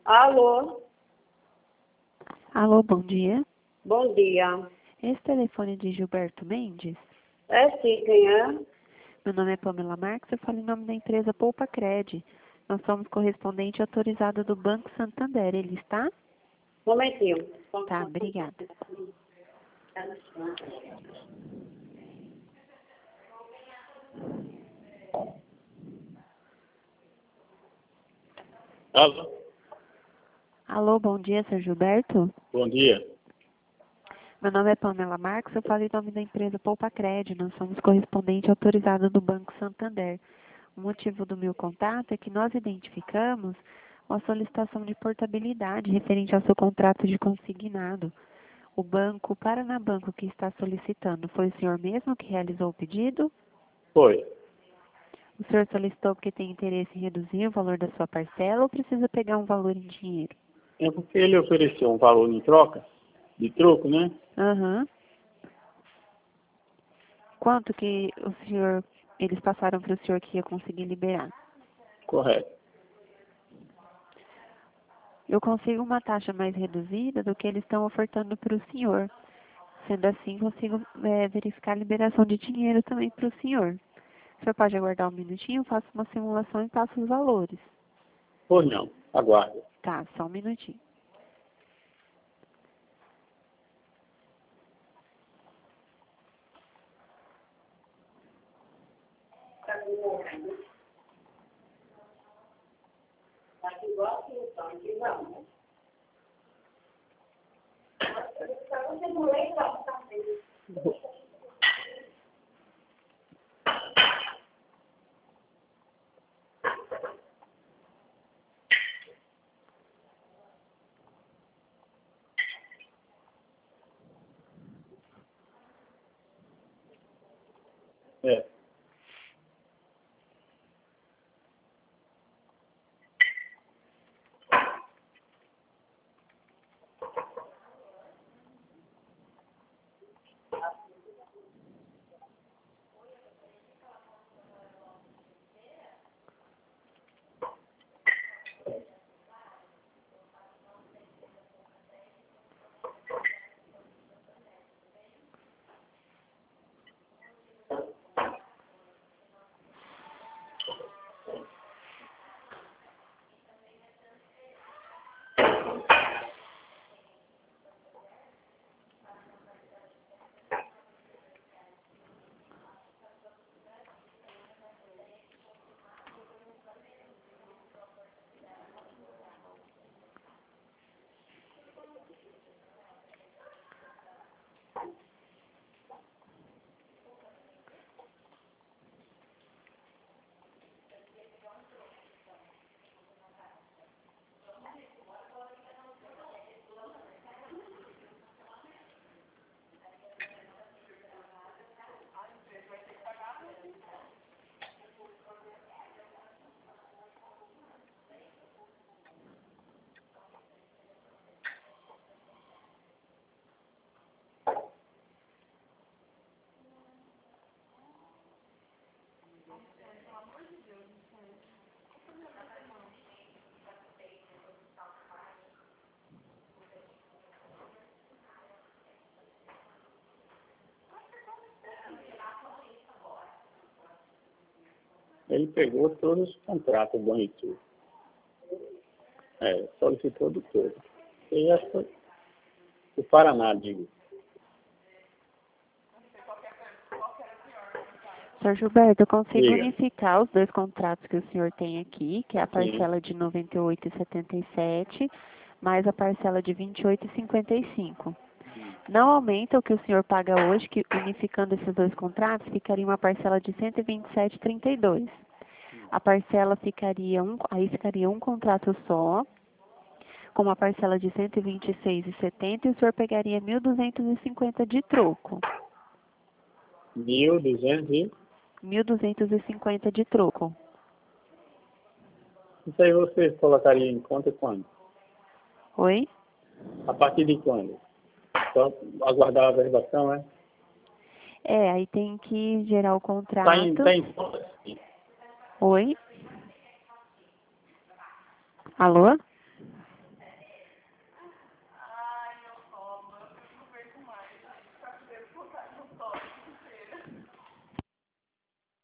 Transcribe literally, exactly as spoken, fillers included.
Alô? Alô, bom dia. Bom dia. Esse telefone é de Gilberto Mendes? É sim, quem é? Meu nome é Pamela Marques, eu falo em nome da empresa Poupa Cred. Nós somos correspondente autorizado do Banco Santander. Ele está? Um momentinho. Tá, obrigada. Alô? Alô, bom dia, senhor Gilberto. Bom dia. Meu nome é Pamela Marques, eu falo em nome da empresa Poupa Cred. Nós somos correspondente autorizado do Banco Santander. O motivo do meu contato é que nós identificamos uma solicitação de portabilidade referente ao seu contrato de consignado. O banco, o Paranabanco, que está solicitando, foi o senhor mesmo que realizou o pedido? Foi. O senhor solicitou porque tem interesse em reduzir o valor da sua parcela ou precisa pegar um valor em dinheiro? É porque ele ofereceu um valor em troca, de troco, né? Aham. Quanto que o senhor, eles passaram para o senhor que ia conseguir liberar? Correto. Eu consigo uma taxa mais reduzida do que eles estão ofertando para o senhor. Sendo assim, consigo é, verificar a liberação de dinheiro também para o senhor. O senhor pode aguardar um minutinho, eu faço uma simulação e passo os valores. Pois não. Aguarde. Tá, só um minutinho. É. Ele pegou todos os contratos do Banrisul. É, solicitou do todo. E acho que foi o Paraná, digo. senhor Gilberto, eu consigo Diga. unificar os dois contratos que o senhor tem aqui, que é a Sim. parcela de noventa e oito reais e setenta e sete centavos, mais a parcela de vinte e oito reais e cinquenta e cinco centavos. Não aumenta o que o senhor paga hoje, que unificando esses dois contratos, ficaria uma parcela de cento e vinte e sete reais e trinta e dois centavos. A parcela ficaria, um, aí ficaria um contrato só, com uma parcela de cento e vinte e seis reais e setenta centavos, e o senhor pegaria mil duzentos e cinquenta de troco. Mil duzentos e... mil duzentos e cinquenta de troco. Isso aí você colocaria em conta quando? Oi? A partir de quando? Só aguardar a averbação, né? É, aí tem que gerar o contrato. Tá em, tá em conta, sim. Oi? Alô?